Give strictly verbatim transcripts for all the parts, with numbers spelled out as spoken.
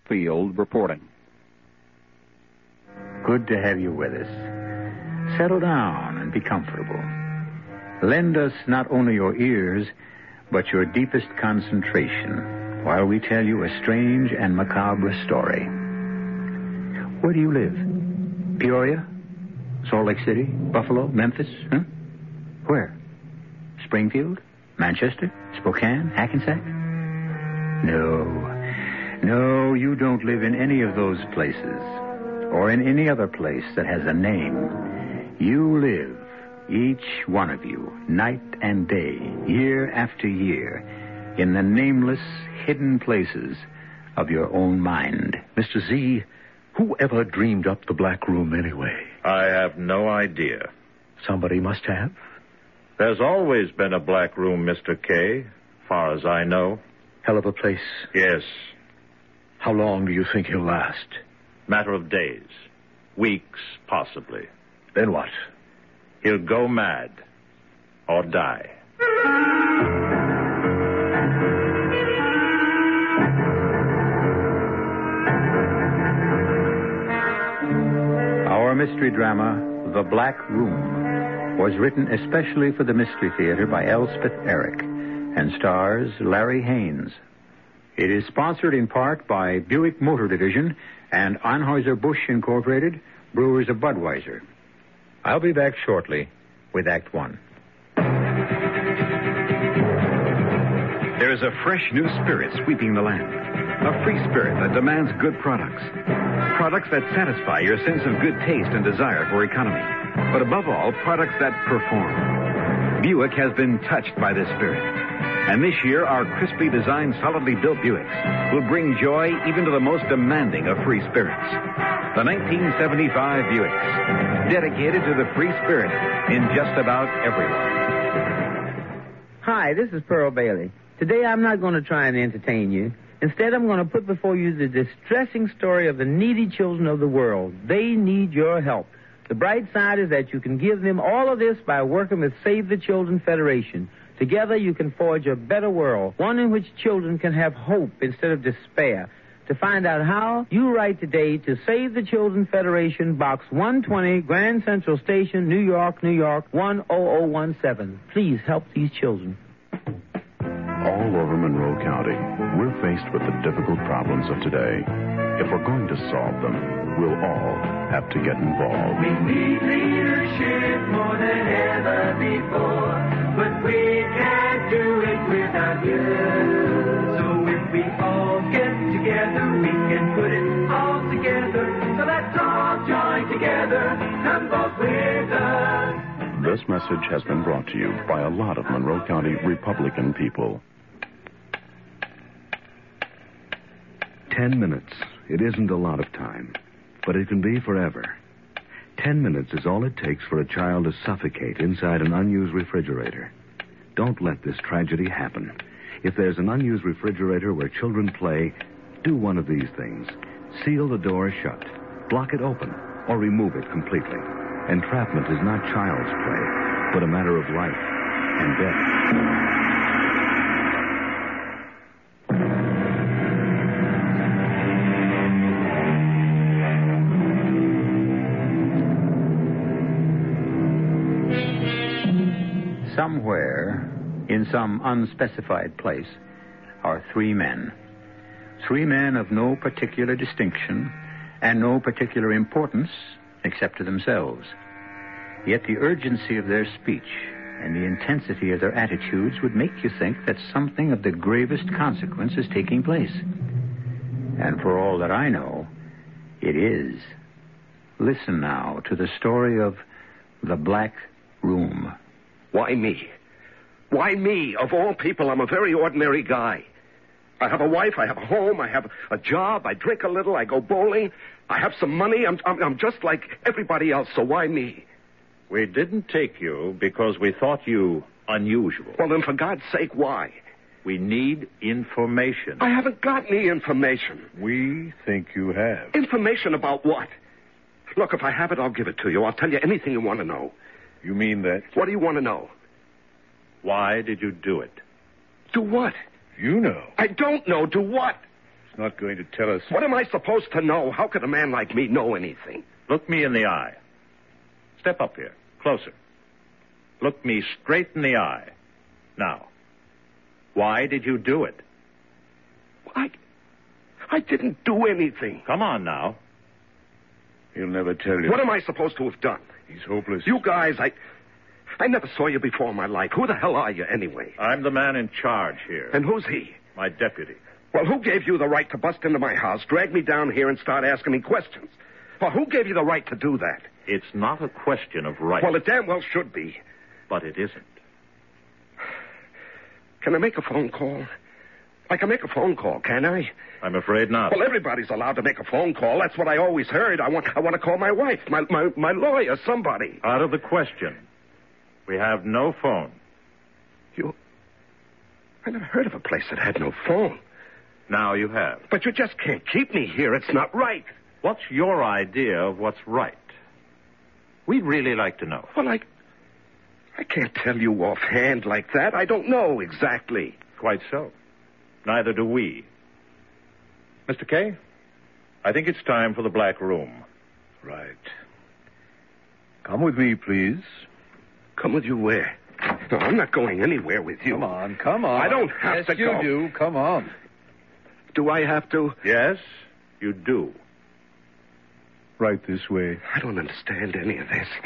Field reporting. Good to have you with us. Settle down and be comfortable. Lend us not only your ears, but your deepest concentration while we tell you a strange and macabre story. Where do you live? Peoria? Salt Lake City? Buffalo? Memphis? Huh? Where? Springfield? Manchester? Spokane? Hackensack? No. No, you don't live in any of those places, or in any other place that has a name. You live, each one of you, night and day, year after year, in the nameless, hidden places of your own mind. Mister Z, who ever dreamed up the Black Room anyway? I have no idea. Somebody must have. There's always been a Black Room, Mister K, far as I know. Hell of a place. Yes. How long do you think he'll last? Matter of days. Weeks, possibly. Then what? He'll go mad. Or die. Our mystery drama, The Black Room, was written especially for the Mystery Theater by Elspeth Eric and stars Larry Haynes. It is sponsored in part by Buick Motor Division and Anheuser-Busch Incorporated, Brewers of Budweiser. I'll be back shortly with Act One. There is a fresh new spirit sweeping the land. A free spirit that demands good products. Products that satisfy your sense of good taste and desire for economy. But above all, products that perform. Buick has been touched by this spirit. And this year, our crisply designed, solidly built Buicks will bring joy even to the most demanding of free spirits. The nineteen seventy-five Buicks, dedicated to the free spirit in just about everyone. Hi, this is Pearl Bailey. Today, I'm not going to try and entertain you. Instead, I'm going to put before you the distressing story of the needy children of the world. They need your help. The bright side is that you can give them all of this by working with Save the Children Federation. Together, you can forge a better world, one in which children can have hope instead of despair. To find out how, you write today to Save the Children Federation, Box one twenty, Grand Central Station, New York, New York, one oh oh one seven. Please help these children. All over Monroe County, we're faced with the difficult problems of today. If we're going to solve them, we'll all have to get involved. We need leadership more than ever before, but we can't do it without you. So if we all get together, we can put it all together. So let's all join together and vote with us. This message has been brought to you by a lot of Monroe County Republican people. Ten minutes. It isn't a lot of time, but it can be forever. Ten minutes is all it takes for a child to suffocate inside an unused refrigerator. Don't let this tragedy happen. If there's an unused refrigerator where children play, do one of these things. Seal the door shut, block it open, or remove it completely. Entrapment is not child's play, but a matter of life and death. Somewhere, in some unspecified place, are three men. Three men of no particular distinction and no particular importance except to themselves. Yet the urgency of their speech and the intensity of their attitudes would make you think that something of the gravest consequence is taking place. And for all that I know, it is. Listen now to the story of The Black Room. Why me? Why me? Of all people, I'm a very ordinary guy. I have a wife, I have a home, I have a job, I drink a little, I go bowling, I have some money. I'm, I'm, I'm just like everybody else, so why me? We didn't take you because we thought you unusual. Well, then, for God's sake, why? We need information. I haven't got any information. We think you have. Information about what? Look, if I have it, I'll give it to you. I'll tell you anything you want to know. You mean that? What do you want to know? Why did you do it? Do what? You know. I don't know. Do what? It's not going to tell us. What am I supposed to know? How could a man like me know anything? Look me in the eye. Step up here. Closer. Look me straight in the eye. Now, why did you do it? I... I didn't do anything. Come on now. He'll never tell you. What am I supposed to have done? He's hopeless. You guys, I... I never saw you before in my life. Who the hell are you, anyway? I'm the man in charge here. And who's he? My deputy. Well, who gave you the right to bust into my house, drag me down here, and start asking me questions? Well, who gave you the right to do that? It's not a question of right. Well, it damn well should be. But it isn't. Can I make a phone call? I can make a phone call, can I? I'm afraid not. Well, everybody's allowed to make a phone call. That's what I always heard. I want I want to call my wife, my, my, my lawyer, somebody. Out of the question. We have no phone. You... I never heard of a place that had no phone. Now you have. But you just can't keep me here. It's not right. What's your idea of what's right? We'd really like to know. Well, I... I can't tell you offhand like that. I don't know exactly. Quite so. Neither do we. Mister Kay, I think it's time for the Black Room. Right. Come with me, please. Come with you where? No, I'm not going anywhere with you. Come on, come on. I don't have yes, to you go. Yes, you do. Come on. Do I have to? Yes, you do. Right this way. I don't understand any of this.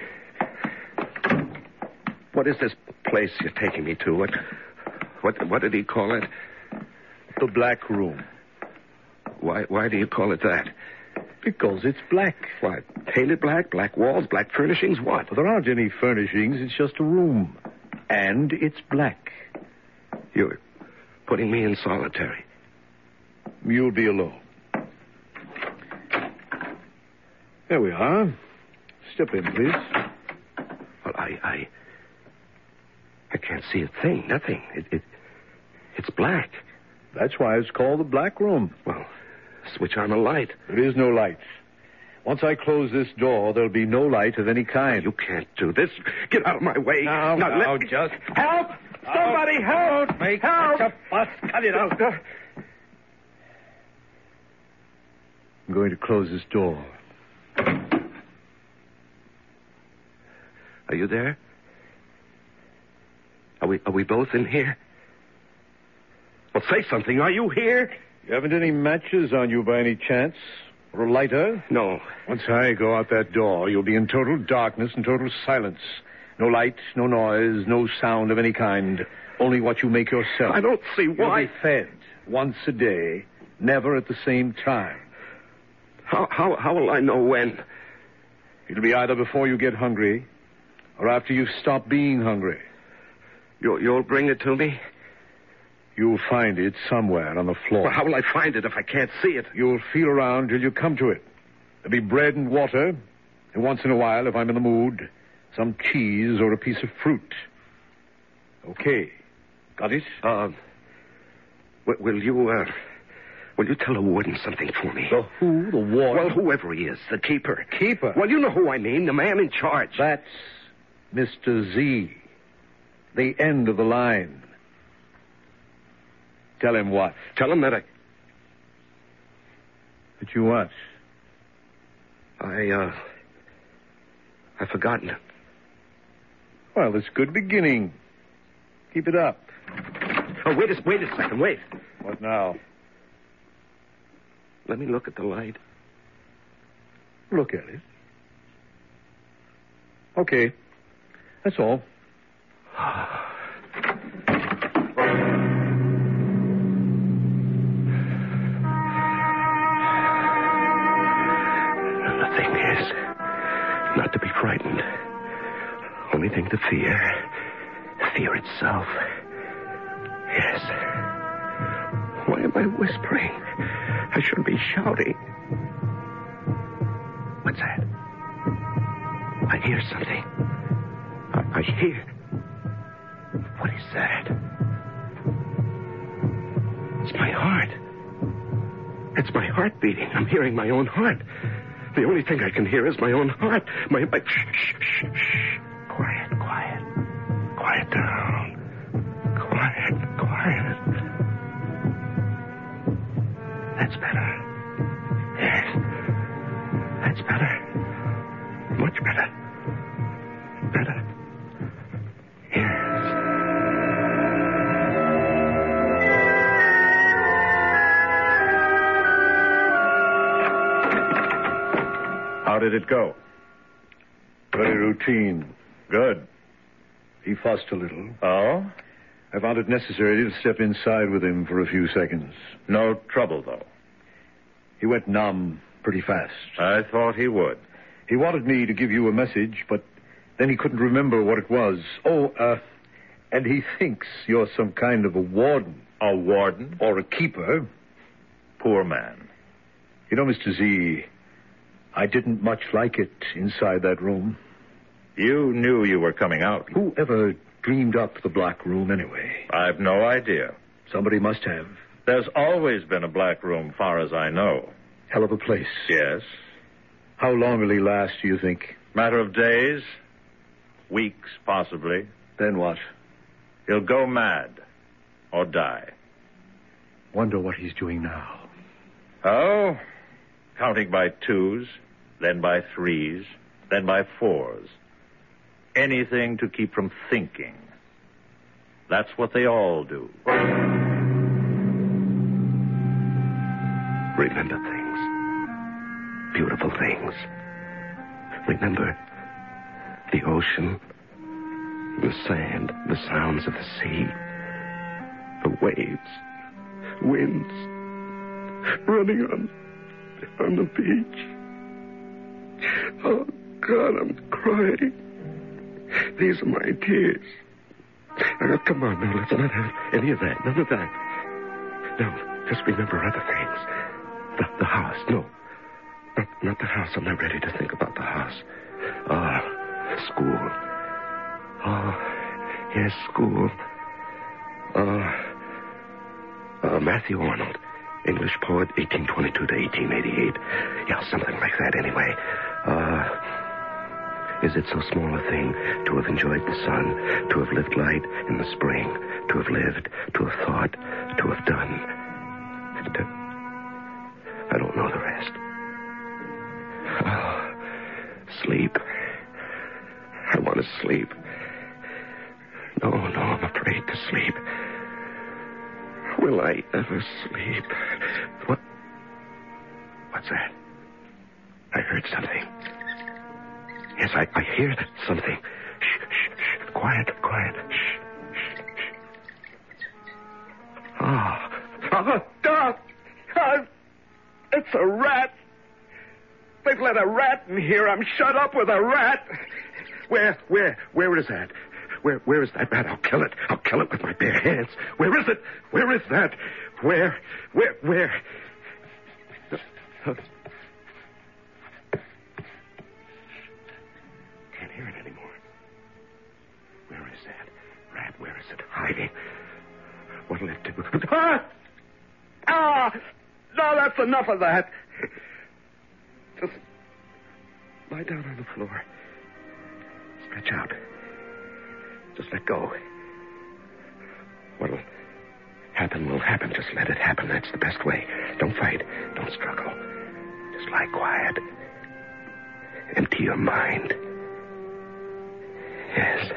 What is this place you're taking me to? What, what, what did he call it? The Black Room. Why, why do you call it that? Because it's black. What? Painted black? Black walls? Black furnishings? What? Well, there aren't any furnishings. It's just a room. And it's black. You're putting me in solitary. You'll be alone. There we are. Step in, please. Well, I... I... I can't see a thing. Nothing. It, it, it's black. That's why it's called the Black Room. Well, switch on a light. There is no light. Once I close this door, there'll be no light of any kind. You can't do this. Get out of my way. Now, now, now, let me... just... Help! Somebody help! Don't make help! such a fuss. Cut it out. I'm going to close this door. Are you there? Are we, are we both in here? Well, say something. Are you here? You haven't any matches on you by any chance? Or a lighter? No. Once I go out that door, you'll be in total darkness and total silence. No light, no noise, no sound of any kind. Only what you make yourself. I don't see why. You'll be fed once a day, never at the same time. How, how, how will I know when? It'll be either before you get hungry or after you've stopped being hungry. You, you'll bring it to me? You'll find it somewhere on the floor. Well, how will I find it if I can't see it? You'll feel around till you come to it. There'll be bread and water, and once in a while, if I'm in the mood, some cheese or a piece of fruit. Okay. Got it? Uh, w- will you, uh, will you tell the warden something for me? The who? The warden? Well, whoever he is, the keeper. Keeper? Well, you know who I mean, the man in charge. That's Mister Z. The end of the line. Tell him what? Tell him that I... That you what? I, uh... I've forgotten it. Well, it's a good beginning. Keep it up. Oh, wait a, wait a second, wait. What now? Let me look at the light. Look at it. Okay. That's all. The thing is, not to be frightened. Only thing to fear. Fear itself. Yes. Why am I whispering? I should be shouting. What's that? I hear something. I, I hear... What is that? It's my heart. It's my heart beating. I'm hearing my own heart. The only thing I can hear is my own heart. My... my shh, shh, shh, shh. Quiet, quiet. Quiet down. Quiet, quiet. That's better. Yes. That's better. Much better. Better. Yes. How did it go? Very routine. Good. He fussed a little. Oh? I found it necessary to step inside with him for a few seconds. No trouble, though. He went numb pretty fast. I thought he would. He wanted me to give you a message, but then he couldn't remember what it was. Oh, uh, and he thinks you're some kind of a warden. A warden? Or a keeper. Poor man. You know, Mister Z, I didn't much like it inside that room. You knew you were coming out. Who ever dreamed up the Black Room anyway? I've no idea. Somebody must have. There's always been a Black Room, far as I know. Hell of a place. Yes. How long will he last, do you think? Matter of days. Weeks, possibly. Then what? He'll go mad. Or die. Wonder what he's doing now. Oh, counting by twos, then by threes, then by fours. Anything to keep from thinking. That's what they all do. Remember things. Beautiful things. Remember the ocean, the sand, the sounds of the sea, the waves, winds, running on, on the beach. Oh, God, I'm crying. These are my tears. Now, come on, now, let's not have any of that. None of that. No, just remember other things. The, the house, no. Not, not the house. I'm not ready to think about the house. Ah, school. Oh, yes, school. Uh, uh, Matthew Arnold, English poet, eighteen twenty-two to eighteen eighty-eight. Yeah, something like that anyway. Uh, is it so small a thing to have enjoyed the sun, to have lived light in the spring, to have lived, to have thought, to have done? To... I don't know the rest. Oh, sleep. I want to sleep. No, no, I'm afraid to sleep. Will I ever sleep? What? What's that? I heard something. Yes, I, I hear something. Shh, shh, shh. Quiet, quiet. Shh, shh, shh. Ah. Oh, Doc! Oh, it's a rat. They've let a rat in here. I'm shut up with a rat. Where, where, where is that? Where, where is that rat? I'll kill it. I'll kill it with my bare hands. Where is it? Where is that? Where, where, where? Uh, Can't hear it anymore. Where is that rat? Where is it hiding? What'll it do? Ah! Ah! No, that's enough of that. Just lie down on the floor. Stretch out. Just let go. What'll happen will happen. Just let it happen. That's the best way. Don't fight. Don't struggle. Just lie quiet. Empty your mind. Yes.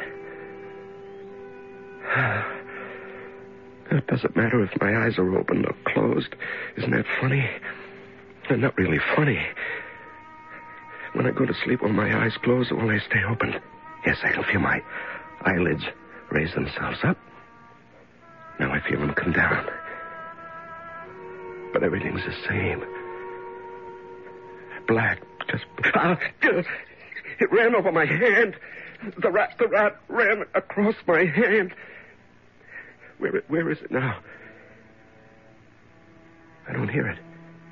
It doesn't matter if my eyes are open or closed. Isn't that funny? They're not really funny. When I go to sleep, will my eyes close or will they stay open? Yes, I can feel my eyelids raise themselves up. Now I feel them come down. But everything's the same. Black, just... Ah, it ran over my hand. The rat, the rat ran across my hand. Where, where is it now? I don't hear it.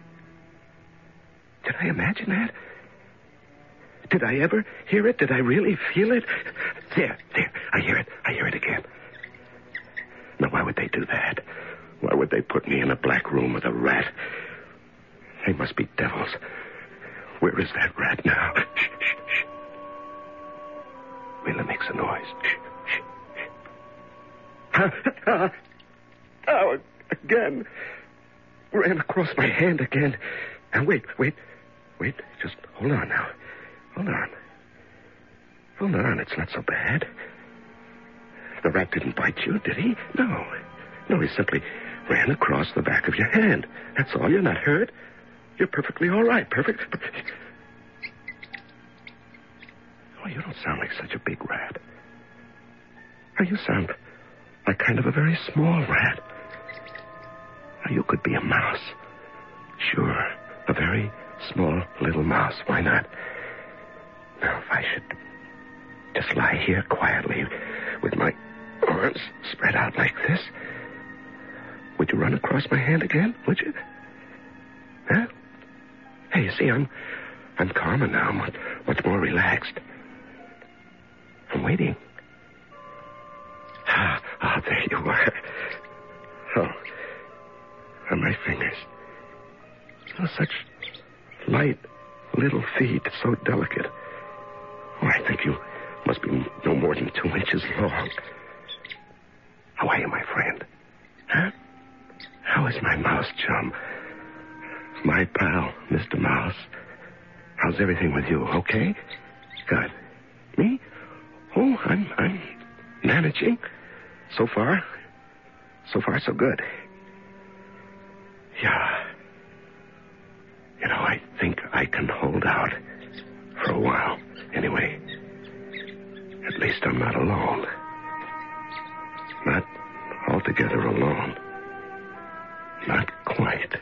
Did I imagine that? Did I ever hear it? Did I really feel it? There, there. I hear it. I hear it again. Now, why would they do that? Why would they put me in a black room with a rat? They must be devils. Where is that rat now? Shh, shh, shh. Willa makes a noise. Shh, shh, shh. Oh, again. ran across my hand again. Now, wait, wait, wait. Just hold on now. Hold on. Hold on. It's not so bad. The rat didn't bite you, did he? No. No, he simply ran across the back of your hand. That's all. You're not hurt. You're perfectly all right. Perfect. Oh, you don't sound like such a big rat. Oh, you sound like kind of a very small rat. Oh, you could be a mouse. Sure. A very small little mouse. Why not? Now, if I should just lie here quietly with my arms spread out like this, would you run across my hand again? Would you? Huh? Hey, you see, I'm I'm calmer now. I'm much, much more relaxed. I'm waiting. Ah, oh, there you are. Oh, on my fingers. Oh, such light little feet, so delicate. Oh, I think you must be no more than two inches long. How are you, my friend? Huh? How is my mouse chum? My pal, Mister Mouse. How's everything with you? Okay? Good. Me? Oh, I'm I'm managing. So far, so far, so good. Yeah. You know, I think I can hold out for a while. Anyway, at least I'm not alone. Not altogether alone. Not quite.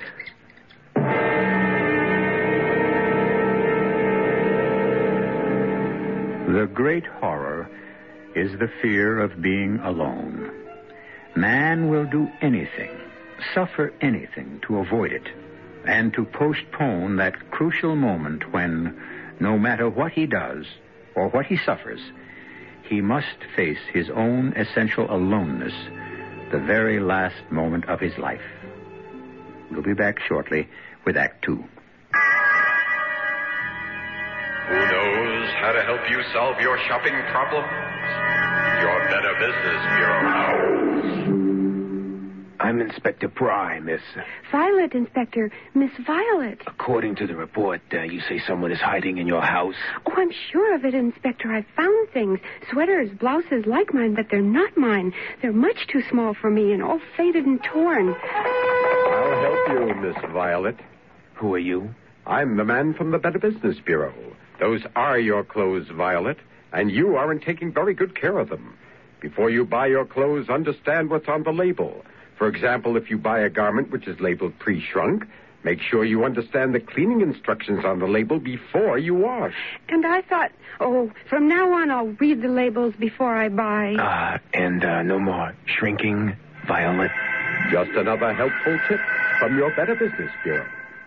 The great horror is the fear of being alone. Man will do anything, suffer anything to avoid it, and to postpone that crucial moment when, no matter what he does or what he suffers, he must face his own essential aloneness, the very last moment of his life. We'll be back shortly with Act Two. Who knows how to help you solve your shopping problems? Your Better Business Bureau. I'm Inspector Pry, Miss. Violet, Inspector. Miss Violet. According to the report, uh, you say someone is hiding in your house. Oh, I'm sure of it, Inspector. I've found things. Sweaters, blouses like mine, but they're not mine. They're much too small for me and all faded and torn. I'll help you, Miss Violet. Who are you? I'm the man from the Better Business Bureau. Those are your clothes, Violet, and you aren't taking very good care of them. Before you buy your clothes, understand what's on the label. For example, if you buy a garment which is labeled pre-shrunk, make sure you understand the cleaning instructions on the label before you wash. And I thought, oh, from now on I'll read the labels before I buy. Ah, uh, and uh, no more shrinking, Violet. Just another helpful tip from your Better Business Bureau.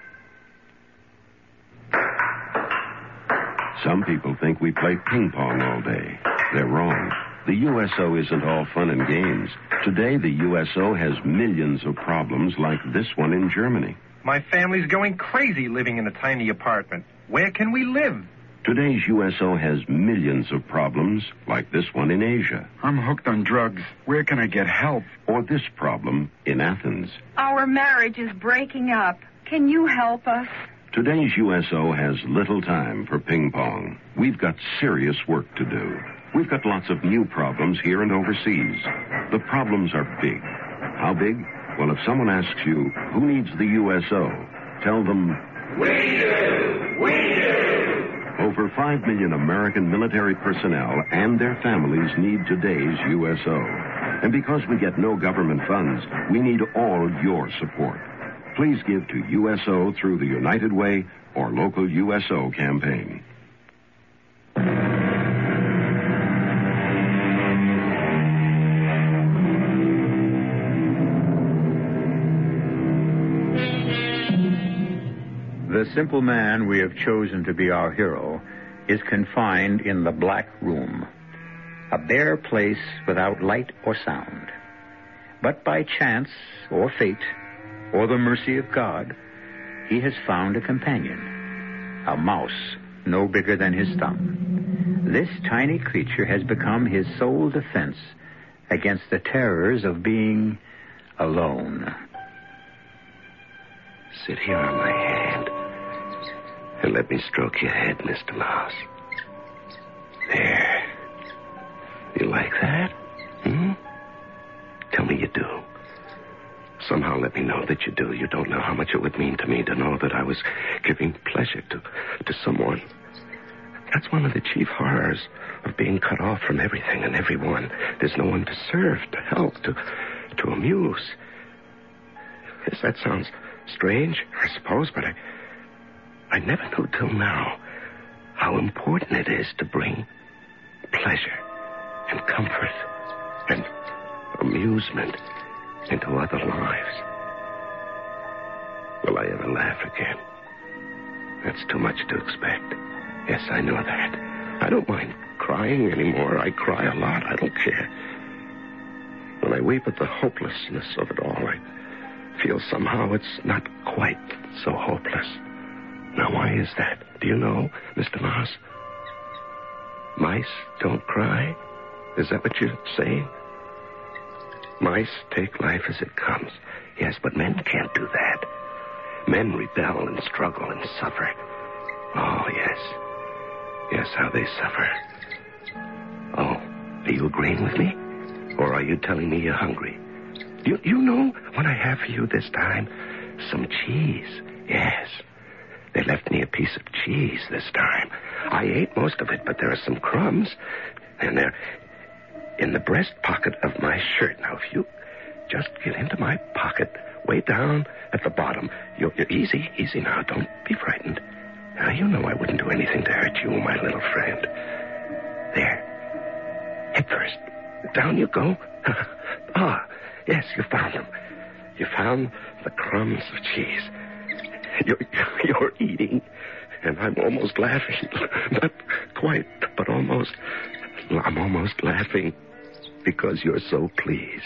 Some people think we play ping pong all day. They're wrong. The U S O isn't all fun and games. Today, the U S O has millions of problems like this one in Germany. My family's going crazy living in a tiny apartment. Where can we live? Today's U S O has millions of problems like this one in Asia. I'm hooked on drugs. Where can I get help? Or this problem in Athens. Our marriage is breaking up. Can you help us? Today's U S O has little time for ping pong. We've got serious work to do. We've got lots of new problems here and overseas. The problems are big. How big? Well, if someone asks you, who needs the U S O? Tell them, we do! We do! Over five million American military personnel and their families need today's U S O. And because we get no government funds, we need all your support. Please give to U S O through the United Way or local U S O campaign. The simple man we have chosen to be our hero is confined in the Black Room, a bare place without light or sound. But by chance or fate or the mercy of God, he has found a companion, a mouse no bigger than his thumb. This tiny creature has become his sole defense against the terrors of being alone. Sit here on my hand and let me stroke your head, Mister Mouse. There. You like that? Hmm? Tell me you do. Somehow let me know that you do. You don't know how much it would mean to me to know that I was giving pleasure to, to someone. That's one of the chief horrors of being cut off from everything and everyone. There's no one to serve, to help, to, to amuse. Yes, that sounds strange, I suppose, but I, I never knew till now how important it is to bring pleasure and comfort and amusement into other lives. Will I ever laugh again? That's too much to expect. Yes, I know that. I don't mind crying anymore. I cry a lot. I don't care. When I weep at the hopelessness of it all, I feel somehow it's not quite so hopeless. Now, why is that? Do you know, Mister Mouse? Mice don't cry? Is that what you're saying? Mice take life as it comes. Yes, but men can't do that. Men rebel and struggle and suffer. Oh, yes. Yes, how they suffer. Oh, are you agreeing with me? Or are you telling me you're hungry? You, you know what I have for you this time? Some cheese. Yes. They left me a piece of cheese this time. I ate most of it, but there are some crumbs. And they're in the breast pocket of my shirt. Now, if you just get into my pocket, way down at the bottom. You're, you're easy, easy now. Don't be frightened. Now, you know I wouldn't do anything to hurt you, my little friend. There. Head first. Down you go. Ah, yes, you found them. You found the crumbs of cheese. You're, you're eating, and I'm almost laughing. Not quite, but almost. I'm almost laughing because you're so pleased.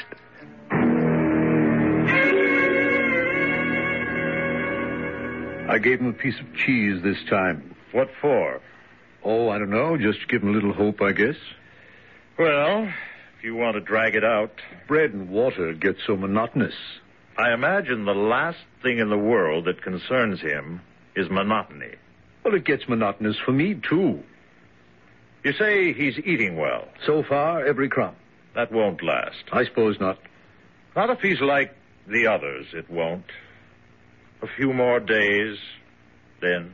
I gave him a piece of cheese this time. What for? Oh, I don't know. Just to give him a little hope, I guess. Well, if you want to drag it out. Bread and water get so monotonous. I imagine the last thing in the world that concerns him is monotony. Well, it gets monotonous for me, too. You say he's eating well. So far, every crumb. That won't last. I suppose not. Not if he's like the others, it won't. A few more days, then.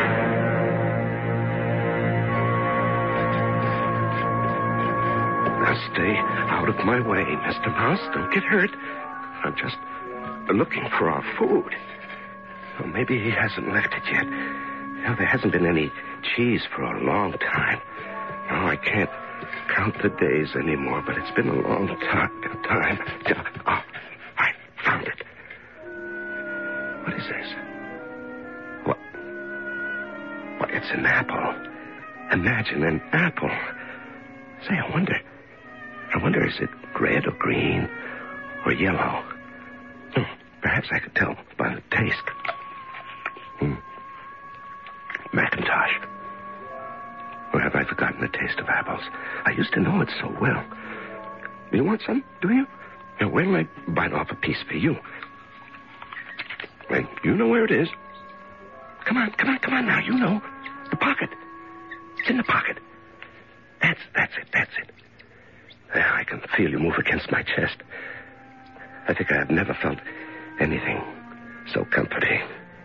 Now stay out of my way, Mister Mouse. Don't get hurt. I'm just looking for our food. Well, maybe he hasn't left it yet. Now, there hasn't been any cheese for a long time. No, I can't count the days anymore, but it's been a long t- time. Oh, I found it. What is this? What? What? It's an apple. Imagine an apple. Say, I wonder. I wonder, is it red or green or yellow? Hmm, perhaps I could tell by the taste. Hmm. Macintosh. Or have I forgotten the taste of apples? I used to know it so well. You want some, do you? Now, wait till I bite off a piece for you. Wait, you know where it is. Come on, come on, come on now. You know. The pocket. It's in the pocket. That's, that's it, that's it. There, I can feel you move against my chest. I think I have never felt anything so comforting.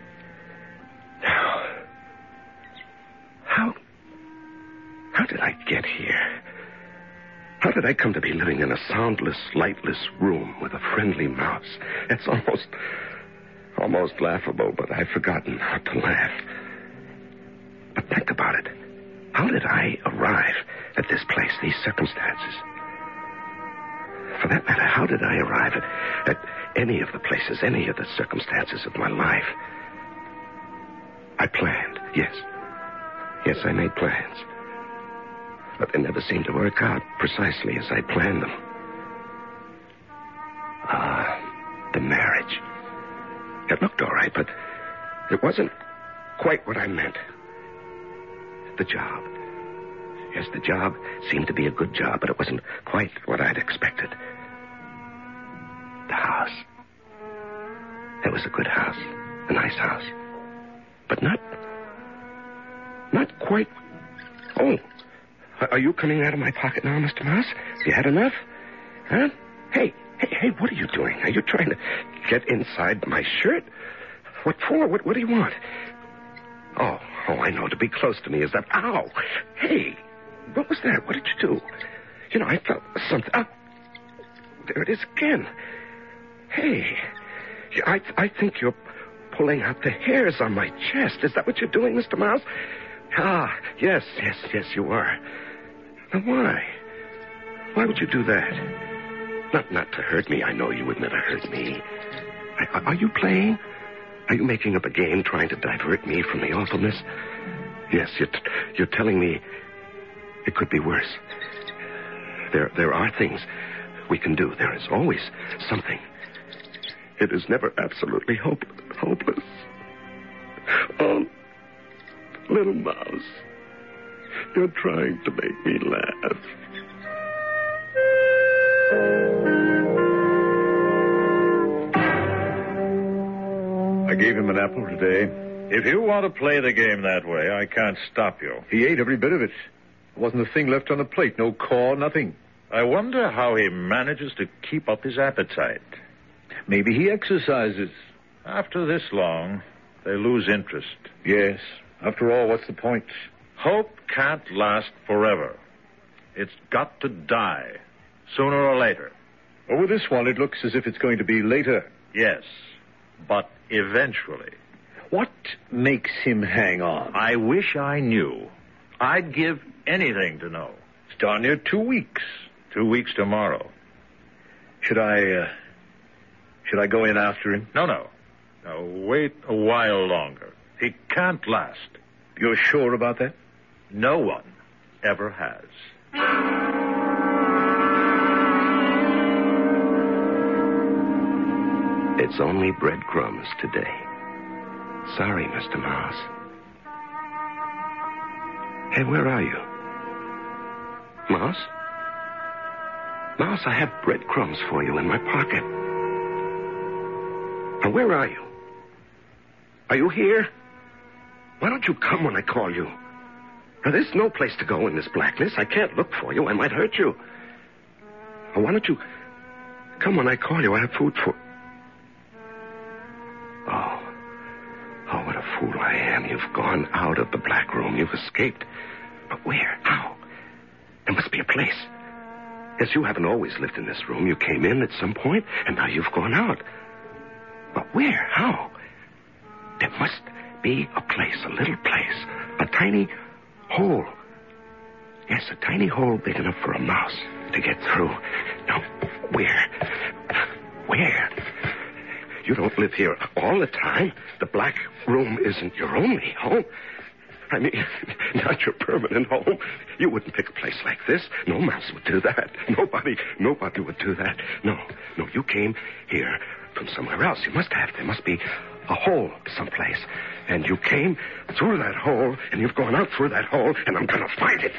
Now, how, how did I get here? How did I come to be living in a soundless, lightless room with a friendly mouse? It's almost, almost laughable, but I've forgotten how to laugh. But think about it. How did I arrive at this place, these circumstances? For that matter, how did I arrive at, at any of the places, any of the circumstances of my life? I planned, yes. Yes, I made plans. But they never seemed to work out precisely as I planned them. Ah, the marriage. It looked all right, but it wasn't quite what I meant. The job. Yes, the job seemed to be a good job, but it wasn't quite what I'd expected. The house. It was a good house. A nice house. But not... Not quite... Oh, are you coming out of my pocket now, Mister Mouse? Have you had enough? Huh? Hey, hey, hey, what are you doing? Are you trying to get inside my shirt? What for? What, what do you want? Oh, oh, I know. To be close to me is that... Ow! Hey, what was that? What did you do? You know, I felt something... Oh, there it is again. Hey, I, I think you're pulling out the hairs on my chest. Is that what you're doing, Mister Mouse? Ah, yes, yes, yes, you are. Now, why? Why would you do that? Not, not to hurt me. I know you would never hurt me. I, are you playing? Are you making up a game trying to divert me from the awfulness? Yes, you're, t- you're telling me it could be worse. There, there are things we can do. There is always something. It is never absolutely hope- hopeless. Oh, little mouse, you're trying to make me laugh. I gave him an apple today. If you want to play the game that way, I can't stop you. He ate every bit of it. There wasn't a thing left on the plate. No core, nothing. I wonder how he manages to keep up his appetite. Maybe he exercises. After this long, they lose interest. Yes. After all, what's the point? Hope can't last forever. It's got to die, sooner or later. Well, with this one, it looks as if it's going to be later. Yes, but eventually. What makes him hang on? I wish I knew. I'd give anything to know. It's darn near two weeks. Two weeks tomorrow. Should I, uh, should I go in after him? No, no. No, wait a while longer. He can't last. You're sure about that? No one ever has. It's only breadcrumbs today. Sorry, Mister Mouse. Hey, where are you? Mouse? Mouse, I have breadcrumbs for you in my pocket. Now, where are you? Are you here? Why don't you come when I call you? Now, there's no place to go in this blackness. I can't look for you. I might hurt you. Now, why don't you come when I call you? I have food for... Oh. Oh, what a fool I am. You've gone out of the black room. You've escaped. But where? How? There must be a place. Yes, you haven't always lived in this room. You came in at some point, and now you've gone out. But where? How? There must be a place, a little place, a tiny hole. Yes, a tiny hole big enough for a mouse to get through. Now, where? Where? You don't live here all the time. The black room isn't your only home. I mean, not your permanent home. You wouldn't pick a place like this. No mouse would do that. Nobody, nobody would do that. No, no, you came here from somewhere else. You must have. There must be a hole someplace. And you came through that hole, and you've gone out through that hole, and I'm going to find it.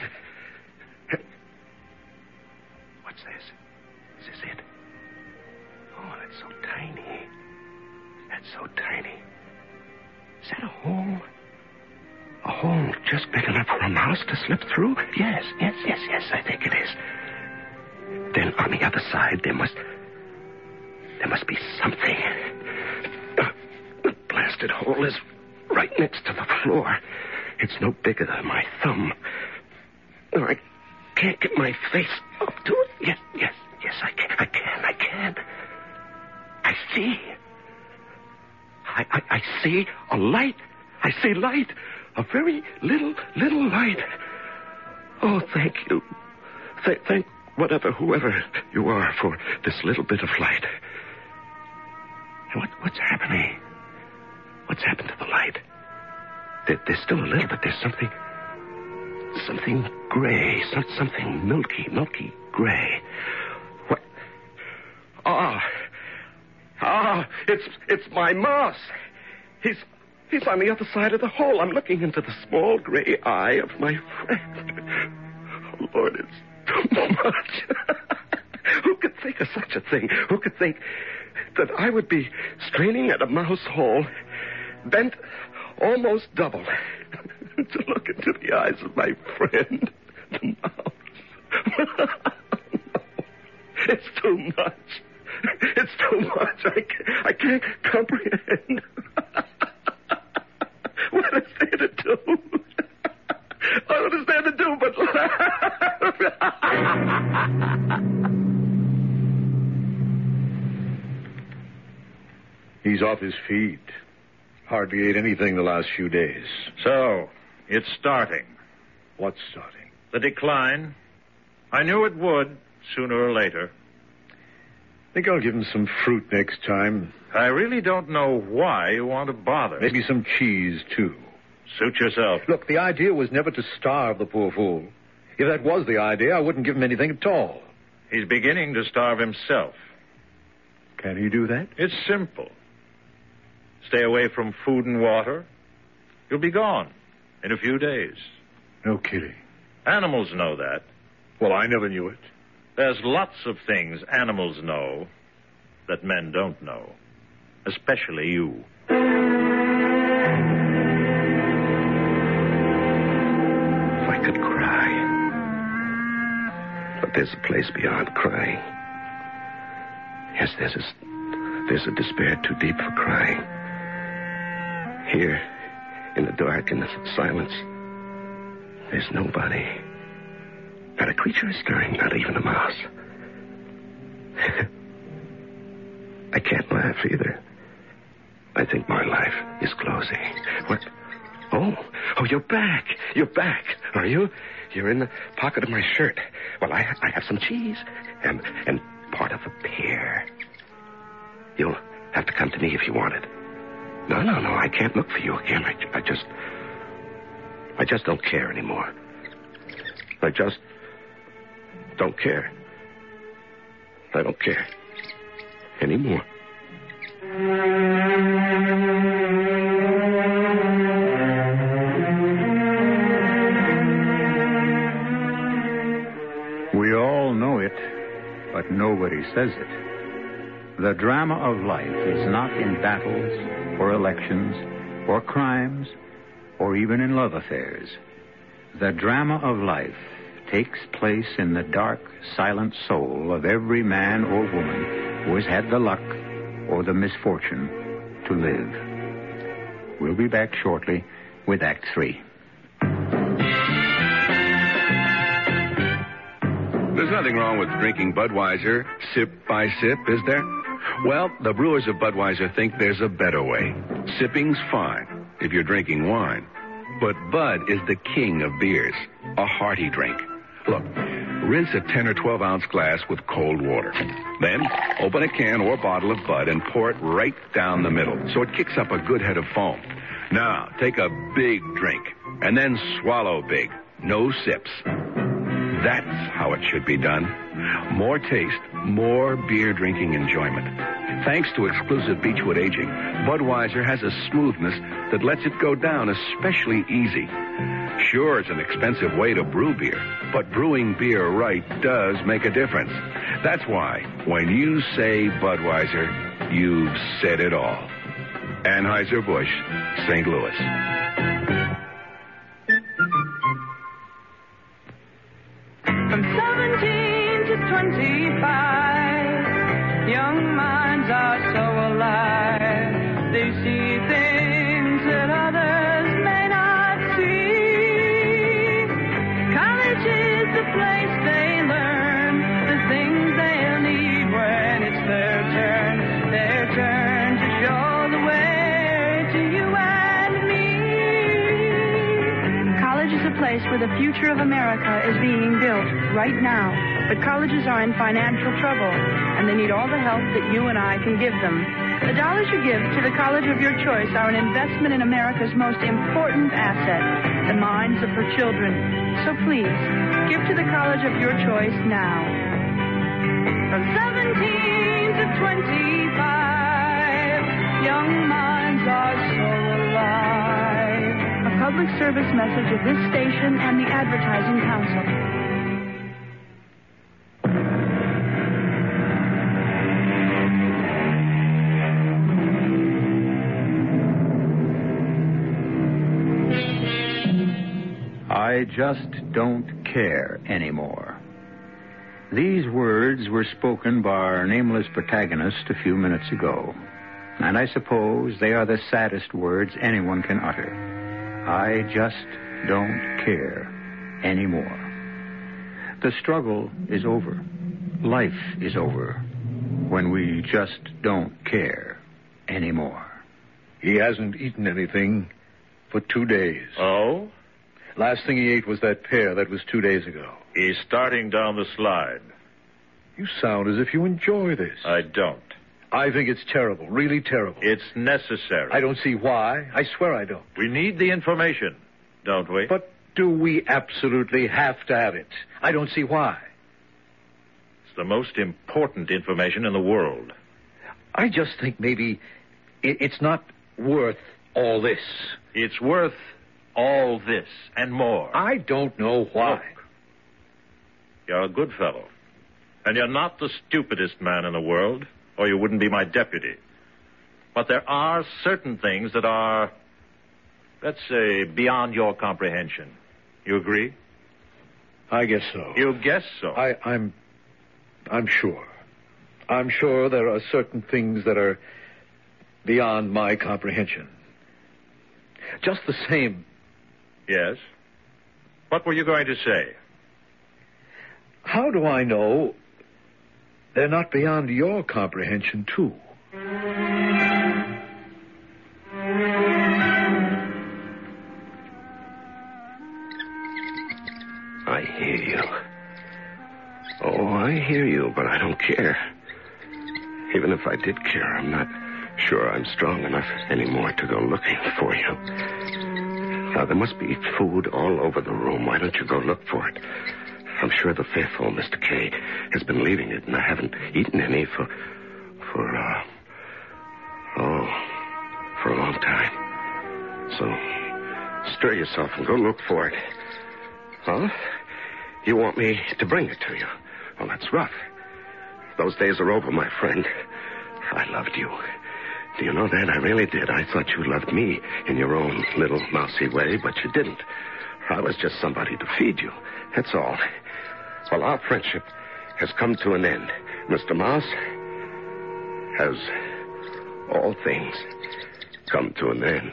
What's this? Is this it? Oh, that's so tiny. That's so tiny. Is that a hole? A hole just big enough for a mouse to slip through? Yes, yes, yes, yes, I think it is. Then on the other side, there must... There must be something. Uh, the blasted hole is right next to the floor. It's no bigger than my thumb. Oh, I can't get my face up to it. Yes, yes, yes, I can, I can, I can. I see. I, I, I see a light. I see light. A very little, little light. Oh, thank you. Th- thank whatever, whoever you are for this little bit of light. What, what's happening? What's happened to the light? There, there's still a little, but there's something... Something gray. Some, something milky, milky gray. What? Ah. Ah, it's, it's my mouse. He's... He's on the other side of the hole. I'm looking into the small gray eye of my friend. Oh, Lord, it's too much. Who could think of such a thing? Who could think that I would be straining at a mouse hole bent almost double to look into the eyes of my friend, the mouse. It's too much. It's too much. I can't, I can't comprehend. What is there to do? What is there to do but laugh? He's off his feet. Hardly ate anything the last few days. So, it's starting. What's starting? The decline. I knew it would, sooner or later. Think I'll give him some fruit next time. I really don't know why you want to bother. Maybe some cheese, too. Suit yourself. Look, the idea was never to starve the poor fool. If that was the idea, I wouldn't give him anything at all. He's beginning to starve himself. Can he do that? It's simple. Stay away from food and water. You'll be gone in a few days. No kidding. Animals know that. Well, I never knew it. There's lots of things animals know that men don't know. Especially you. If I could cry. But there's a place beyond crying. Yes, there's a, there's a despair too deep for crying. Here, in the dark and the silence, there's nobody. Not a creature is stirring, not even a mouse. I can't laugh either. I think my life is closing. What? Oh, oh, you're back. You're back, are you? You're in the pocket of my shirt. Well, I, I have some cheese and, and part of a pear. You'll have to come to me if you want it. No, no, no, I can't look for you again. I, I just... I just don't care anymore. I just don't care. I don't care anymore. We all know it, but nobody says it. The drama of life is not in battles or elections or crimes or even in love affairs. The drama of life takes place in the dark, silent soul of every man or woman who has had the luck or the misfortune to live. We'll be back shortly with Act Three. There's nothing wrong with drinking Budweiser sip by sip, is there? Well, the brewers of Budweiser think there's a better way. Sipping's fine if you're drinking wine. But Bud is the king of beers, a hearty drink. Look, rinse a ten or twelve ounce glass with cold water. Then open a can or bottle of Bud and pour it right down the middle so it kicks up a good head of foam. Now, take a big drink and then swallow big. No sips. That's how it should be done. More taste, more beer drinking enjoyment. Thanks to exclusive Beechwood aging, Budweiser has a smoothness that lets it go down especially easy. Sure, it's an expensive way to brew beer, but brewing beer right does make a difference. That's why, when you say Budweiser, you've said it all. Anheuser-Busch, Saint Louis. From seventeen to twenty-five, young minds are so alive. They see things that others may not see. College is the place they learn the things they'll need when it's their turn. Their turn to show the way to you and me. College is a place where the future of America is being built right now. But colleges are in financial trouble, and they need all the help that you and I can give them. The dollars you give to the college of your choice are an investment in America's most important asset, the minds of her children. So please, give to the college of your choice now. From seventeen to twenty-five, young minds are so alive. A public service message of this station and the Advertising Council. I just don't care anymore. These words were spoken by our nameless protagonist a few minutes ago, and I suppose they are the saddest words anyone can utter. I just don't care anymore. The struggle is over. Life is over when we just don't care anymore. He hasn't eaten anything for two days. Oh? Last thing he ate was that pear that was two days ago. He's starting down the slide. You sound as if you enjoy this. I don't. I think it's terrible, really terrible. It's necessary. I don't see why. I swear I don't. We need the information, don't we? But do we absolutely have to have it? I don't see why. It's the most important information in the world. I just think maybe it, it's not worth all this. It's worth all this and more. I don't know why. Look, you're a good fellow. And you're not the stupidest man in the world, or you wouldn't be my deputy. But there are certain things that are, let's say, beyond your comprehension. You agree? I guess so. You guess so? I, I'm, I'm sure. I'm sure there are certain things that are beyond my comprehension. Just the same. Yes? What were you going to say? How do I know they're not beyond your comprehension, too? I hear you. Oh, I hear you, but I don't care. Even if I did care, I'm not sure I'm strong enough anymore to go looking for you. Now, there must be food all over the room. Why don't you go look for it? I'm sure the faithful Mister K has been leaving it, and I haven't eaten any for, for, uh, oh, for a long time. So, stir yourself and go look for it. Huh? You want me to bring it to you? Well, that's rough. Those days are over, my friend. I loved you. Do you know that? I really did. I thought you loved me in your own little mousy way, but you didn't. I was just somebody to feed you. That's all. Well, our friendship has come to an end. Mister Mouse, has all things come to an end?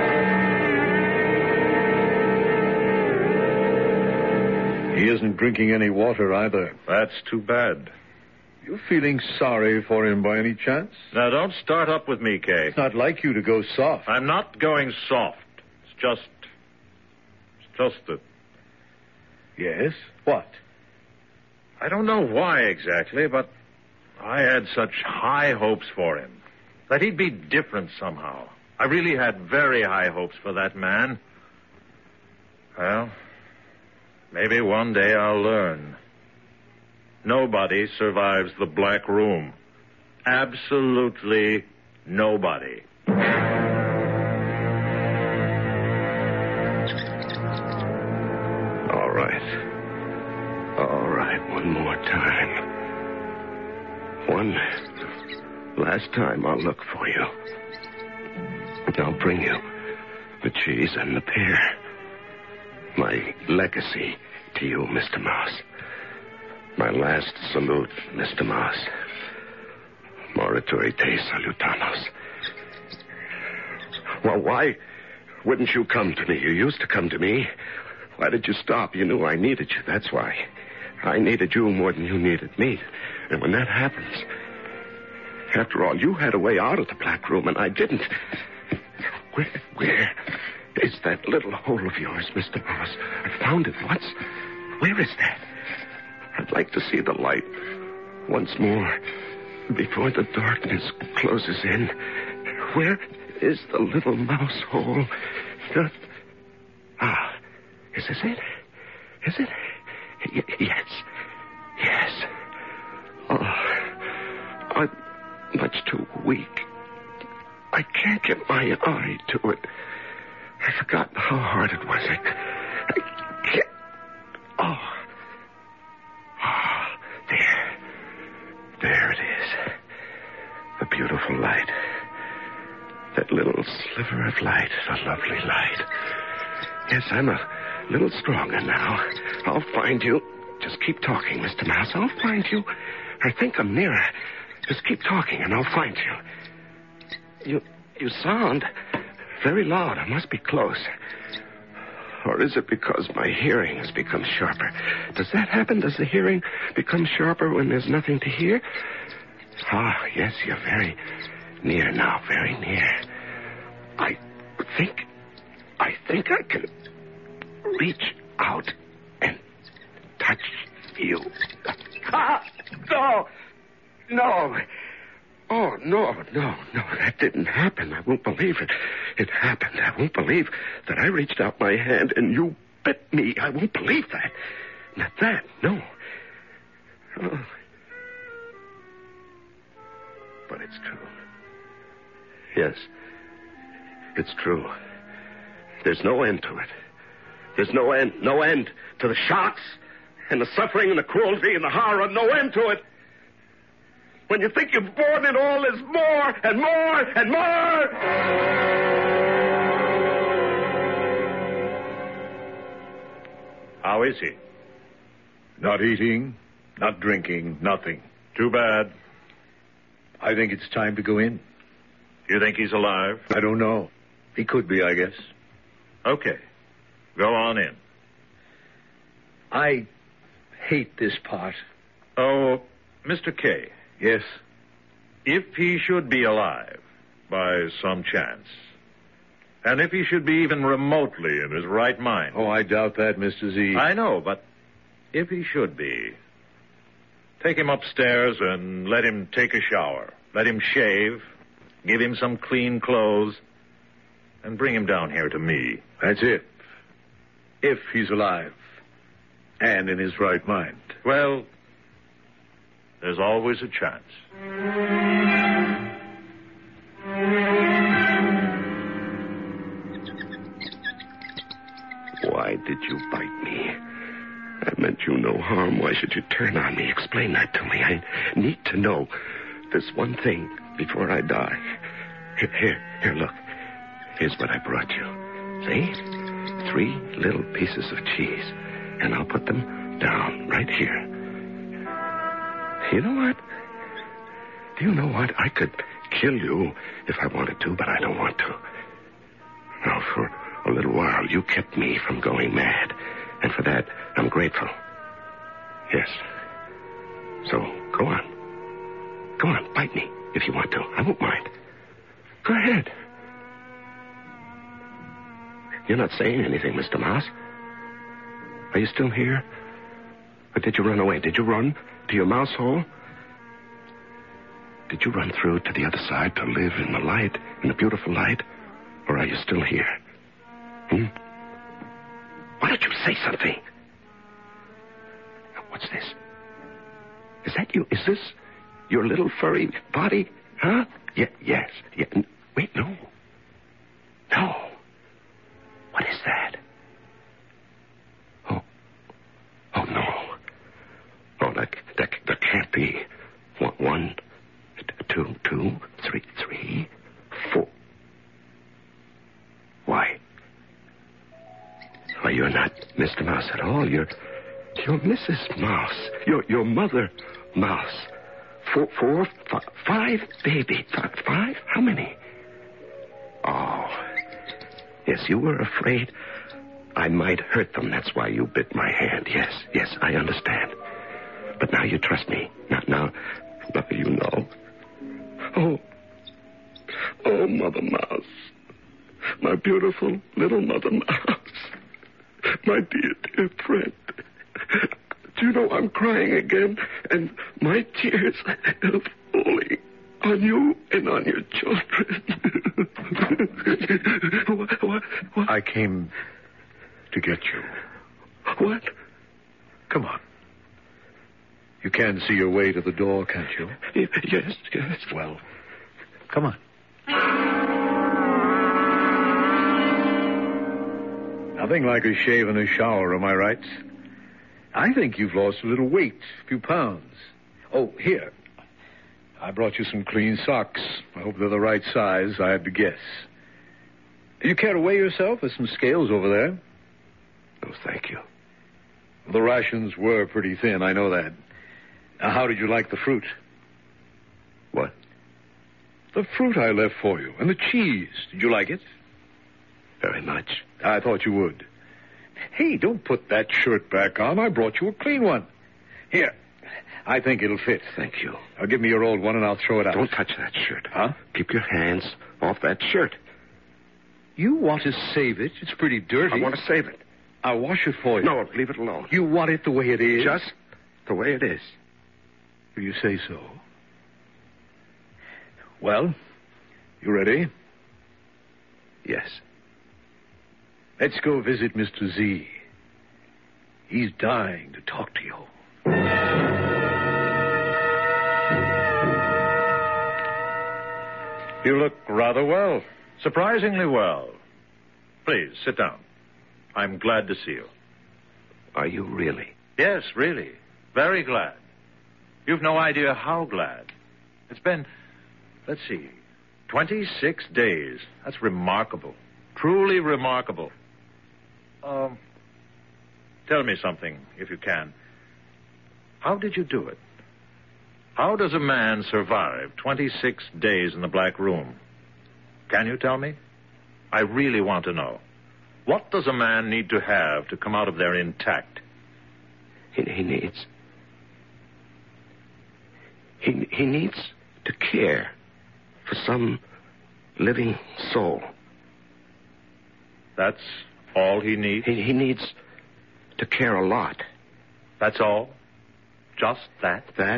He isn't drinking any water either. That's too bad. You feeling sorry for him by any chance? Now, don't start up with me, Kay. It's not like you to go soft. I'm not going soft. It's just... It's just that... Yes? What? I don't know why exactly, but I had such high hopes for him. That he'd be different somehow. I really had very high hopes for that man. Well, maybe one day I'll learn. Nobody survives the Black Room. Absolutely nobody. All right. All right, one more time. One last time I'll look for you. I'll bring you the cheese and the pear. My legacy to you, Mister Mouse. My last salute, Mister Mouse. Morituri te salutanos. Well, why wouldn't you come to me? You used to come to me. Why did you stop? You knew I needed you, that's why. I needed you more than you needed me. And when that happens... After all, you had a way out of the Black Room, and I didn't. Where, where is that little hole of yours, Mister Mouse? I found it once. Where is that? I'd like to see the light once more before the darkness closes in. Where is the little mouse hole? The... Ah, is this it? Is it? Y- yes. Yes. Oh, I'm much too weak. I can't get my eye to it. I've forgotten how hard it was. I, I can't... Oh. Ah, there. There it is. The beautiful light. That little sliver of light. A lovely light. Yes, I'm a A little stronger now. I'll find you. Just keep talking, Mister Mouse. I'll find you. I think I'm nearer. Just keep talking and I'll find you. You you sound very loud. I must be close. Or is it because my hearing has become sharper? Does that happen? Does the hearing become sharper when there's nothing to hear? Ah, yes, you're very near now, very near. I think, I think I can reach out and touch you. Ah, no, no. Oh, no, no, no, that didn't happen. I won't believe it. It happened. I won't believe that I reached out my hand and you bit me. I won't believe that. Not that, no. Oh. But it's true. Yes, it's true. There's no end to it. There's no end, no end to the shots and the suffering and the cruelty and the horror. No end to it. When you think you've borne it all, there's more and more and more. How is he? Not eating, not drinking, nothing. Too bad. I think it's time to go in. You think he's alive? I don't know. He could be, I guess. Okay. Go on in. I hate this part. Oh, Mister K. Yes? If he should be alive, by some chance, and if he should be even remotely in his right mind. Oh, I doubt that, Mister Z. I know, but if he should be, take him upstairs and let him take a shower. Let him shave, give him some clean clothes, and bring him down here to me. That's it. If he's alive and in his right mind. Well, there's always a chance. Why did you bite me? I meant you no harm. Why should you turn on me? Explain that to me. I need to know this one thing before I die. Here, here, here, look. Here's what I brought you. See? Three little pieces of cheese. And I'll put them down right here. You know what? Do you know what? I could kill you if I wanted to, but I don't want to. Now, for a little while, you kept me from going mad. And for that, I'm grateful. Yes. So, go on. Go on, bite me if you want to. I won't mind. Go ahead. You're not saying anything, Mister Mouse. Are you still here? Or did you run away? Did you run to your mouse hole? Did you run through to the other side to live in the light, in the beautiful light? Or are you still here? Hmm? Why don't you say something? What's this? Is that you? Is this your little furry body? Huh? Yeah, yes. Yeah. N- Wait, no. No. What is that? Oh. Oh, no. Oh, that, that, that can't be. One, one, two, two, three, three, four. Why? Why, you're not Mister Mouse at all. You're, you're Missus Mouse. You're your mother Mouse. Four, four, five, five baby. Five, five? How many? Oh. Yes, you were afraid I might hurt them. That's why you bit my hand. Yes, yes, I understand. But now you trust me. Now, now, now you know. Oh, oh, Mother Mouse. My beautiful little Mother Mouse. My dear, dear friend. Do you know I'm crying again? And my tears are falling on you and on your children. what, what, what? I came to get you. What? Come on. You can see your way to the door, can't you? Yes, yes. Well, come on. Nothing like a shave and a shower, am I right? I think you've lost a little weight, a few pounds. Oh, here. I brought you some clean socks. I hope they're the right size. I had to guess. Do you care to weigh yourself? There's some scales over there. Oh, thank you. The rations were pretty thin, I know that. Now, how did you like the fruit? What? The fruit I left for you, and the cheese. Did you like it? Very much. I thought you would. Hey, don't put that shirt back on. I brought you a clean one. Here, I think it'll fit. Thank you. Now, give me your old one, and I'll throw it out. Don't touch that shirt. Huh? Keep your hands off that shirt. You want to save it? It's pretty dirty. I want to save it. I'll wash it for you. No, leave it alone. You want it the way it is? Just the way it is. If you say so. Well, you ready? Yes. Let's go visit Mister Z. He's dying to talk to you. You look rather well. Surprisingly well. Please, sit down. I'm glad to see you. Are you really? Yes, really. Very glad. You've no idea how glad. It's been, let's see, twenty-six days. That's remarkable. Truly remarkable. Um, tell me something, if you can. How did you do it? How does a man survive twenty-six days in the Black Room? Can you tell me? I really want to know. What does a man need to have to come out of there intact? He, he needs... He, he needs to care for some living soul. That's all he needs? He, he needs to care a lot. That's all? Just that? That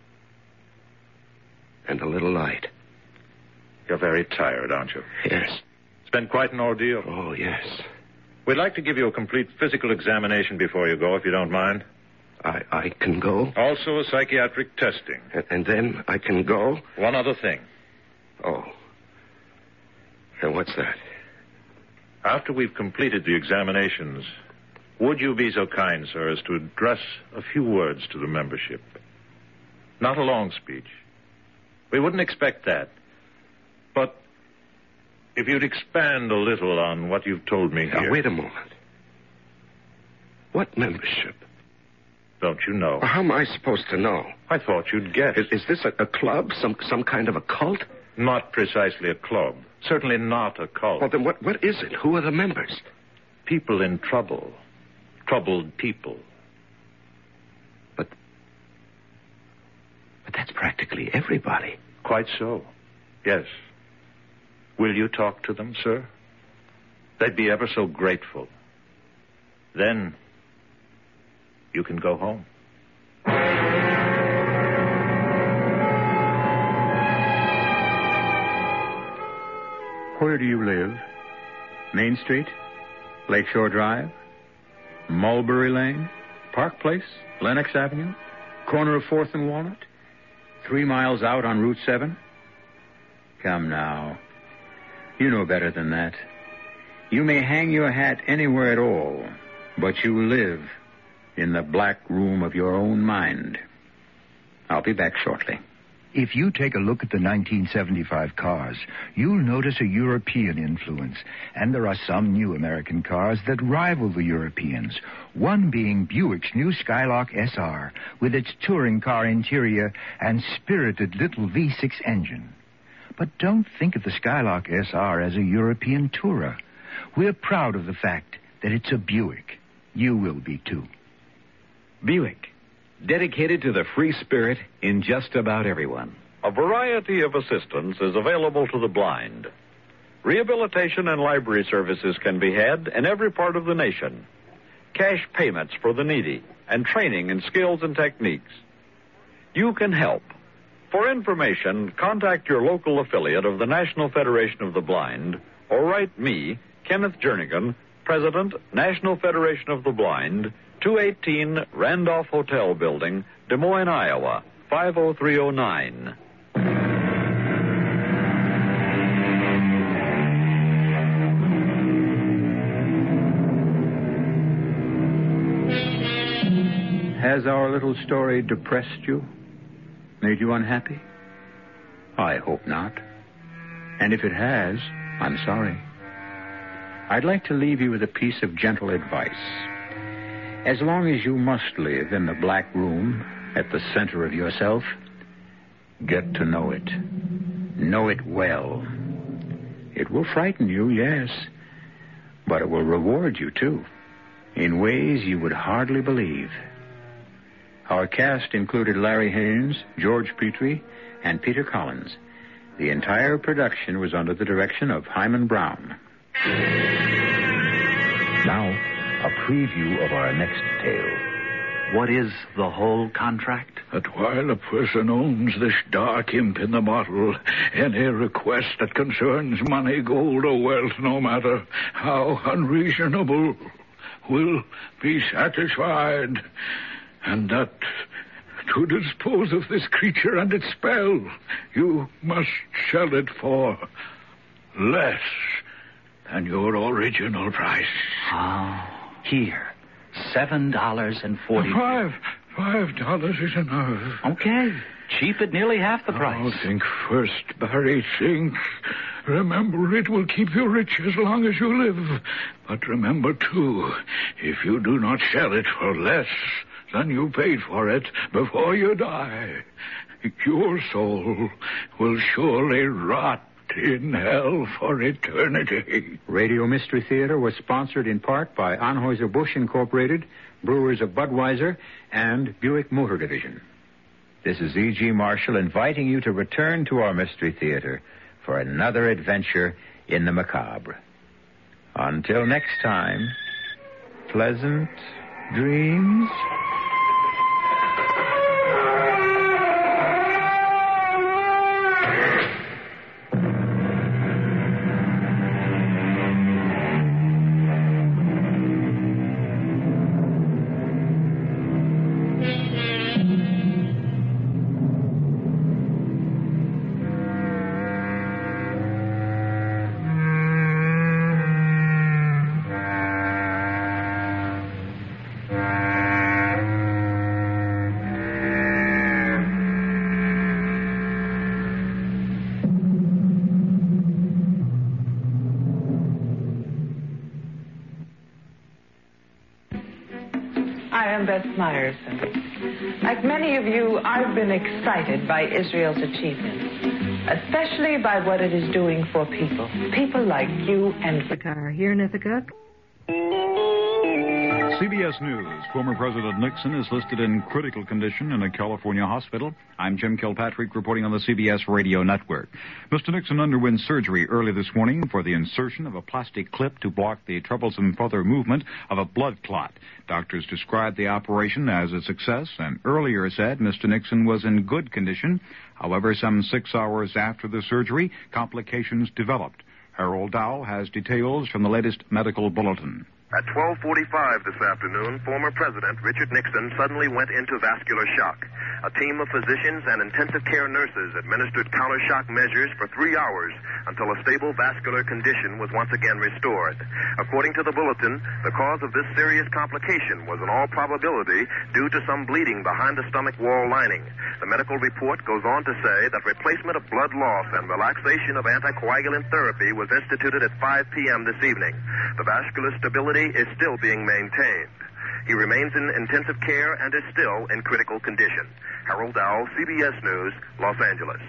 and a little light. You're very tired, aren't you? Yes. It's been quite an ordeal. Oh, yes. We'd like to give you a complete physical examination before you go, if you don't mind. I, I can go? Also a psychiatric testing. And, and then I can go? One other thing. Oh. And what's that? After we've completed the examinations, would you be so kind, sir, as to address a few words to the membership? Not a long speech. We wouldn't expect that. But if you'd expand a little on what you've told me now, here. Wait a moment. What membership? Don't you know? Well, how am I supposed to know? I thought you'd guess. Is, is this a, a club? Some some kind of a cult? Not precisely a club. Certainly not a cult. Well, then what, what is it? Who are the members? People in trouble. Troubled people. But... But that's practically everybody. Quite so. Yes. Will you talk to them, sir? They'd be ever so grateful. Then you can go home. Where do you live? Main Street? Lakeshore Drive? Mulberry Lane? Park Place? Lenox Avenue? Corner of fourth and Walnut? Three miles out on Route seven? Come now. You know better than that. You may hang your hat anywhere at all, but you live in the black room of your own mind. I'll be back shortly. If you take a look at the nineteen seventy-five cars, you'll notice a European influence. And there are some new American cars that rival the Europeans. One being Buick's new Skylark S R, with its touring car interior and spirited little V six engine. But don't think of the Skylark S R as a European tourer. We're proud of the fact that it's a Buick. You will be, too. Buick, dedicated to the free spirit in just about everyone. A variety of assistance is available to the blind. Rehabilitation and library services can be had in every part of the nation. Cash payments for the needy and training in skills and techniques. You can help. For information, contact your local affiliate of the National Federation of the Blind or write me, Kenneth Jernigan, President, National Federation of the Blind, two eighteen Randolph Hotel Building, Des Moines, Iowa, five oh three oh nine. Has our little story depressed you? Made you unhappy? I hope not. And if it has, I'm sorry. I'd like to leave you with a piece of gentle advice. As long as you must live in the black room at the center of yourself, get to know it. Know it well. It will frighten you, yes, but it will reward you, too, in ways you would hardly believe. Our cast included Larry Haynes, George Petrie, and Peter Collins. The entire production was under the direction of Hyman Brown. Now, a preview of our next tale. What is the whole contract? That while a person owns this dark imp in the bottle, any request that concerns money, gold, or wealth, no matter how unreasonable, will be satisfied. And that to dispose of this creature and its spell, you must sell it for less than your original price. Oh, here. Seven dollars and forty. Five. Five dollars is enough. Okay. Cheap at nearly half the price. Oh, think first, Barry, think. Remember, it will keep you rich as long as you live. But remember, too, if you do not sell it for less than you paid for it before you die, your soul will surely rot in hell for eternity. Radio Mystery Theater was sponsored in part by Anheuser-Busch Incorporated, Brewers of Budweiser, and Buick Motor Division. This is E G. Marshall inviting you to return to our Mystery Theater for another adventure in the macabre. Until next time, pleasant dreams. I am Beth Meyerson. Like many of you, I've been excited by Israel's achievements, especially by what it is doing for people. People like you and Ithaca. Here in Ithaca. C B S News. Former President Nixon is listed in critical condition in a California hospital. I'm Jim Kilpatrick reporting on the C B S Radio Network. Mister Nixon underwent surgery early this morning for the insertion of a plastic clip to block the troublesome further movement of a blood clot. Doctors described the operation as a success and earlier said Mister Nixon was in good condition. However, some six hours after the surgery, complications developed. Harold Dow has details from the latest medical bulletin. At twelve forty-five this afternoon, former President Richard Nixon suddenly went into vascular shock. A team of physicians and intensive care nurses administered counter-shock measures for three hours until a stable vascular condition was once again restored. According to the bulletin, the cause of this serious complication was in all probability due to some bleeding behind the stomach wall lining. The medical report goes on to say that replacement of blood loss and relaxation of anticoagulant therapy was instituted at five p.m. this evening. The vascular stability is still being maintained. He remains in intensive care and is still in critical condition. Harold Dow, C B S News, Los Angeles.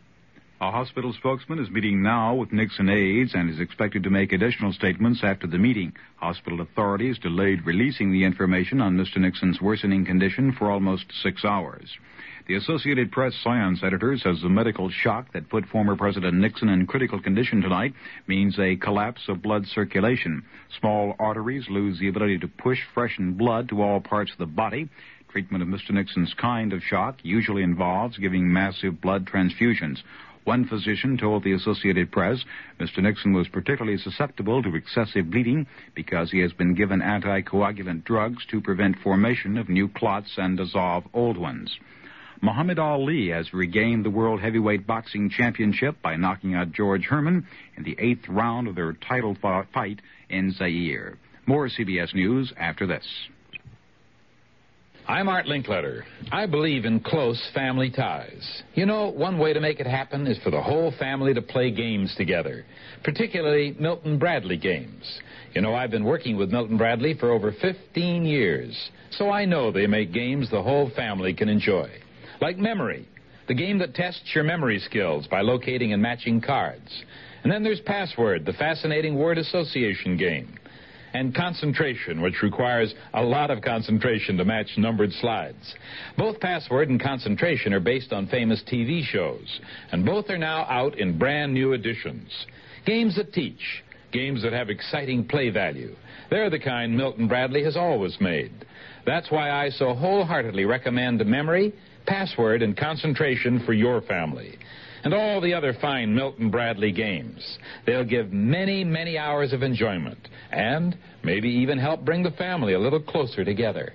A hospital spokesman is meeting now with Nixon aides and is expected to make additional statements after the meeting. Hospital authorities delayed releasing the information on Mister Nixon's worsening condition for almost six hours. The Associated Press science editor says the medical shock that put former President Nixon in critical condition tonight means a collapse of blood circulation. Small arteries lose the ability to push freshened blood to all parts of the body. Treatment of Mister Nixon's kind of shock usually involves giving massive blood transfusions. One physician told the Associated Press Mister Nixon was particularly susceptible to excessive bleeding because he has been given anticoagulant drugs to prevent formation of new clots and dissolve old ones. Muhammad Ali has regained the World Heavyweight Boxing Championship by knocking out George Herman in the eighth round of their title fight in Zaire. More C B S News after this. I'm Art Linkletter. I believe in close family ties. You know, one way to make it happen is for the whole family to play games together, particularly Milton Bradley games. You know, I've been working with Milton Bradley for over fifteen years, so I know they make games the whole family can enjoy. Like Memory, the game that tests your memory skills by locating and matching cards. And then there's Password, the fascinating word association game. And Concentration, which requires a lot of concentration to match numbered slides. Both Password and Concentration are based on famous T V shows, and both are now out in brand new editions. Games that teach, games that have exciting play value. They're the kind Milton Bradley has always made. That's why I so wholeheartedly recommend Memory, Password, and Concentration for your family. And all the other fine Milton Bradley games. They'll give many, many hours of enjoyment and maybe even help bring the family a little closer together.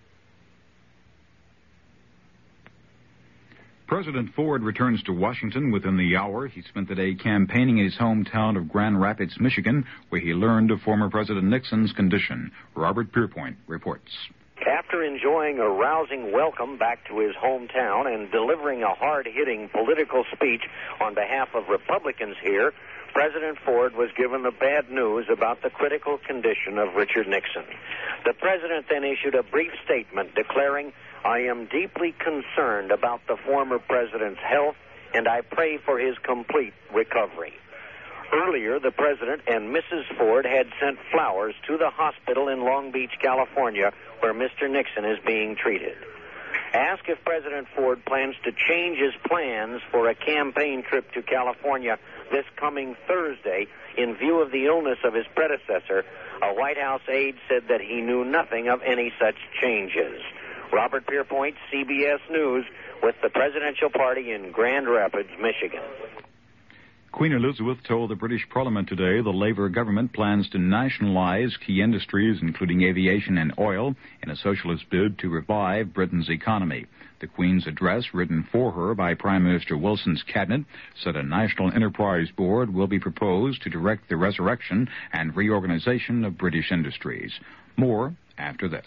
President Ford returns to Washington within the hour. He spent the day campaigning in his hometown of Grand Rapids, Michigan, where he learned of former President Nixon's condition. Robert Pierpoint reports. After enjoying a rousing welcome back to his hometown and delivering a hard-hitting political speech on behalf of Republicans here, President Ford was given the bad news about the critical condition of Richard Nixon. The president then issued a brief statement declaring, "I am deeply concerned about the former president's health, and I pray for his complete recovery." Earlier, the president and Missus Ford had sent flowers to the hospital in Long Beach, California, where Mister Nixon is being treated. Asked if President Ford plans to change his plans for a campaign trip to California this coming Thursday in view of the illness of his predecessor, a White House aide said that he knew nothing of any such changes. Robert Pierpoint, C B S News, with the presidential party in Grand Rapids, Michigan. Queen Elizabeth told the British Parliament today the Labour government plans to nationalize key industries, including aviation and oil, in a socialist bid to revive Britain's economy. The Queen's address, written for her by Prime Minister Wilson's cabinet, said a national enterprise board will be proposed to direct the resurrection and reorganization of British industries. More after this.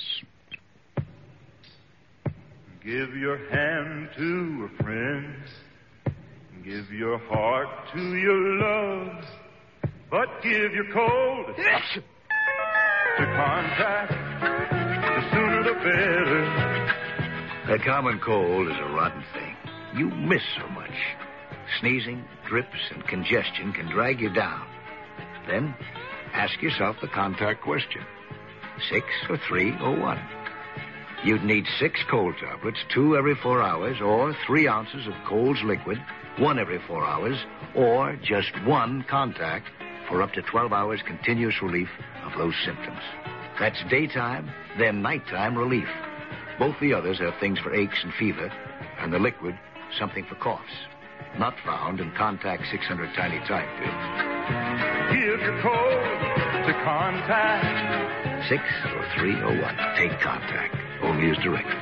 Give your hand to a friend. Give your heart to your love, but give your cold to contact. The sooner the better. A common cold is a rotten thing. You miss so much. Sneezing, drips, and congestion can drag you down. Then ask yourself the contact question. Six or three or one. You'd need six cold tablets, two every four hours, or three ounces of Cold's liquid, one every four hours, or just one contact for up to twelve hours continuous relief of those symptoms. That's daytime, then nighttime relief. Both the others have things for aches and fever, and the liquid, something for coughs. Not found in Contact six hundred Tiny Type pills. Give your cold to Contact. Six or three or one. Take Contact. Only as directed.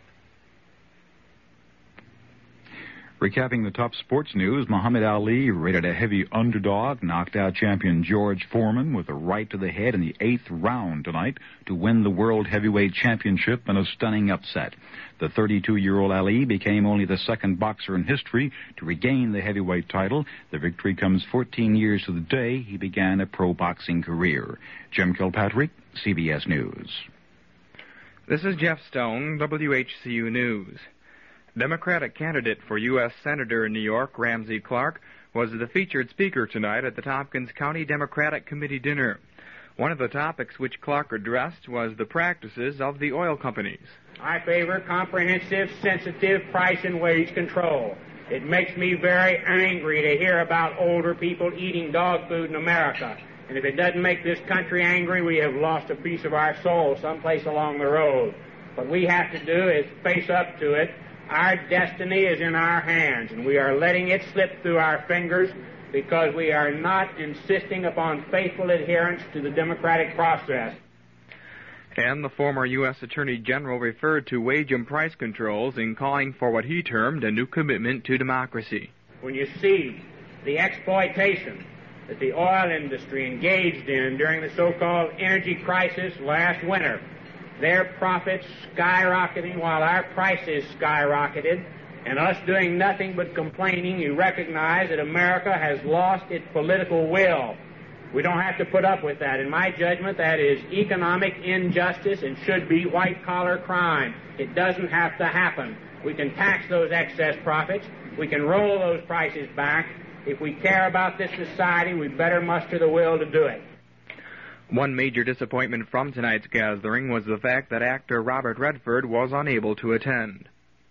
Recapping the top sports news, Muhammad Ali, rated a heavy underdog, knocked out champion George Foreman with a right to the head in the eighth round tonight to win the World Heavyweight Championship in a stunning upset. The thirty-two-year-old Ali became only the second boxer in history to regain the heavyweight title. The victory comes fourteen years to the day he began a pro boxing career. Jim Kilpatrick, C B S News. This is Jeff Stone, W H C U News. Democratic candidate for U S Senator in New York, Ramsey Clark, was the featured speaker tonight at the Tompkins County Democratic Committee dinner. One of the topics which Clark addressed was the practices of the oil companies. I favor comprehensive, sensitive price and wage control. It makes me very angry to hear about older people eating dog food in America. And if it doesn't make this country angry, we have lost a piece of our soul someplace along the road. What we have to do is face up to it. Our destiny is in our hands, and we are letting it slip through our fingers because we are not insisting upon faithful adherence to the democratic process. And the former U S Attorney General referred to wage and price controls in calling for what he termed a new commitment to democracy. When you see the exploitation that the oil industry engaged in during the so-called energy crisis last winter, their profits skyrocketing while our prices skyrocketed, and us doing nothing but complaining, you recognize that America has lost its political will. We don't have to put up with that. In my judgment, that is economic injustice and should be white-collar crime. It doesn't have to happen. We can tax those excess profits. We can roll those prices back. If we care about this society, we better muster the will to do it. One major disappointment from tonight's gathering was the fact that actor Robert Redford was unable to attend.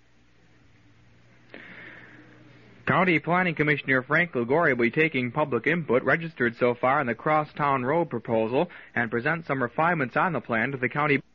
County Planning Commissioner Frank Liguori will be taking public input registered so far in the Crosstown Road proposal and present some refinements on the plan to the county